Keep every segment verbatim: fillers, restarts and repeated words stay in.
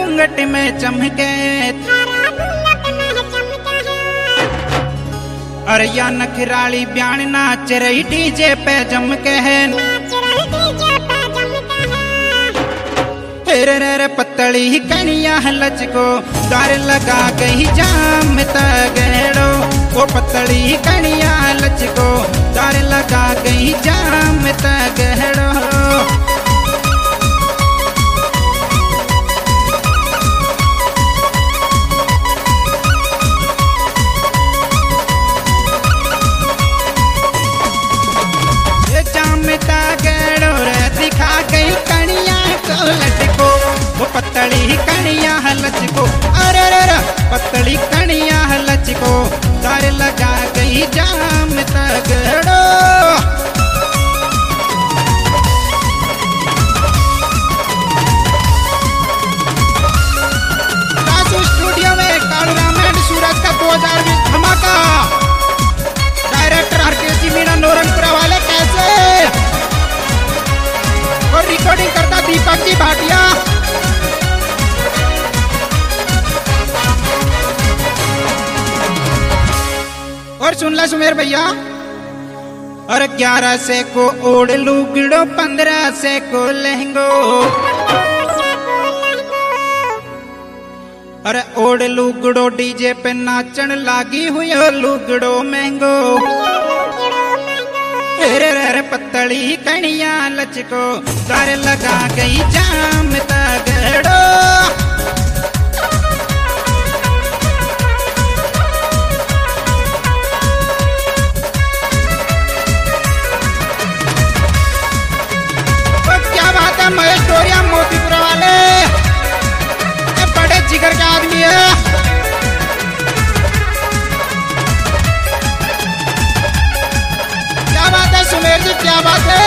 घूंघट में चमके। अरे या नखराली ब्यान नाच रही डीजे पे जम के है। रे रे पतली कनिया लचको दार लगा गई जाम तगड़ो। वो पतली कनिया लचको दार लगा गई जाम तगड़ो। दिखा गई कनिया को लचको। वो पतली कनिया लचको। अरे रे पतली कनिया लचको दार लगा गई जाम तगड़ो। सासू स्टूडियो में कालूराम एंड सूरज का दो हजार बीस धमाका। डायरेक्टर हरकेश मीणा नौरंगपुरा वाले कैसे और रिकॉर्डिंग करता दीपक जी भाटिया। और सुन ला सुमेर भैया। और ग्यारह से को ओढ़ लुगड़ो पंद्रह से को लहंगो। अरे ओढ़ लुगड़ो डीजे पे नाचन लागी हुई लुगड़ो महंगो। रे रे पतली कनिया लचको दार लगा गई जाम तगड़ो। तो क्या बात है महेश डोरिया मोतीपुरा वाले बड़े जिगर के आदमी है। सुमेर जी क्या बात है।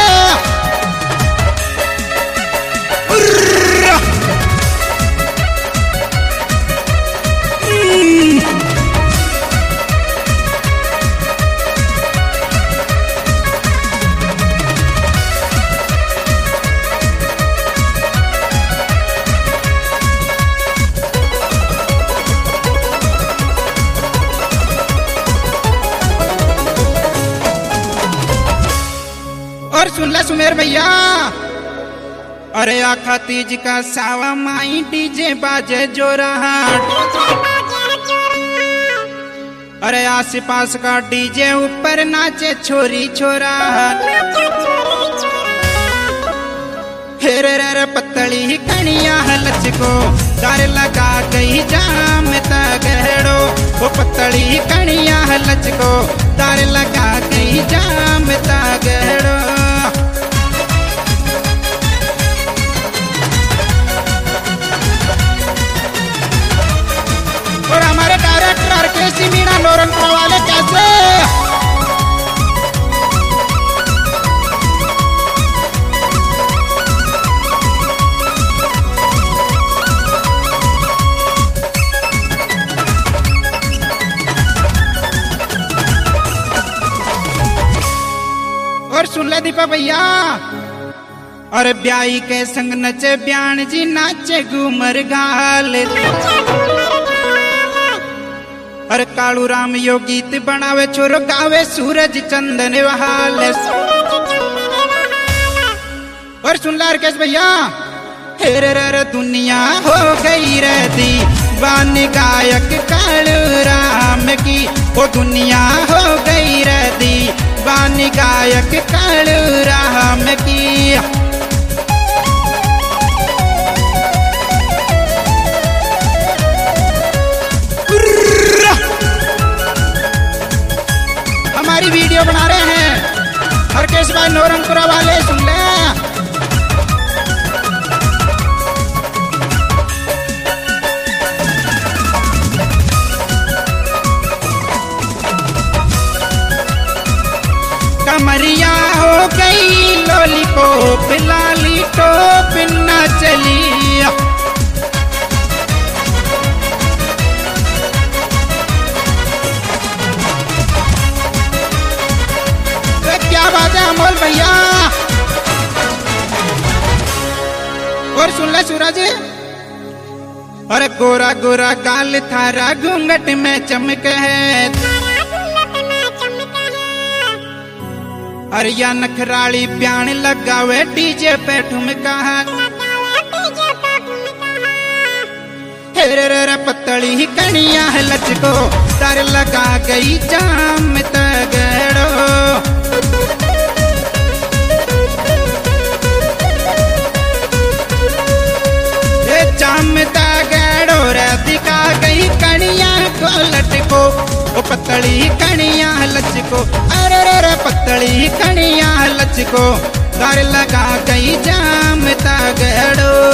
और सुन ला सुमेर भैया। अरे आखा तीज का सावा माई डीजे बाजे जो रहा। अरे आस पास का डीजे ऊपर नाचे छोरी छोरा। रे रे पतली कनिया लचको दार लगा गई जाम तगड़ो। वो पतली कनिया लचको दार लगा गई जाम तगड़ो। और हमारे डायरेक्टर हरकेश मीणा नौरंगपुरा वाले कैसे और सुन ले दीपा भैया। और ब्याई के संग नचे ब्यान जी नाचे घूमर गाल। और कालूराम यो गीत बनावे छोरो गावे सूरज चंदन वहाल। और सुन ला हरकेश भैया। हेरे रे दुनिया हो गई रे दीवानी गायक कालूराम की। वो दुनिया हो गई रे दीवानी गायक कालूराम की। हमारी वीडियो बना रहे हैं हरकेश भाई नौरंगपुरा वाले, सुन ले। कमरिया हो गई लॉलीपॉप लाली टॉप ना चली। क्या बात है अमोल भैया। और सुन ले सूरज, और गोरा गोरा गाल थारा घूंघट में चमक है, अरे या नखराली प्यान लगावे डीजे पे ठुमका, हेरे रे पतली कनिया लचको तार लगा गई जाम तगड़ो, जाम तगड़ो रे दिखा गई कनिया को लटको, ओ पतली कनिया लचको, अरे रे पतली कनिया लचको तार लगा गई जाम तगड़ो।